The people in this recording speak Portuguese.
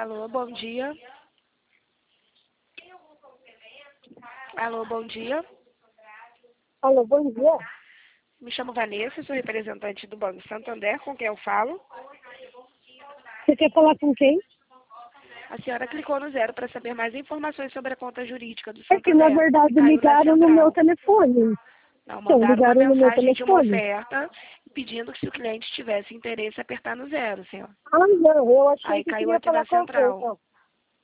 Alô, bom dia. Alô, bom dia. Alô, bom dia. Me chamo Vanessa, sou representante do Banco Santander, com quem eu falo. Você quer falar com quem? A senhora clicou no 0 para saber mais informações sobre a conta jurídica do É que, na Santander. verdade, Caiu na ligaram no meu central. telefone. Não, Então, mandaram uma ligaram no meu mensagem de uma telefone. oferta pedindo que se o cliente tivesse interesse, apertar no 0, senhor. Ah, não, eu achei Aí que caiu queria aqui na falar com você, central. então.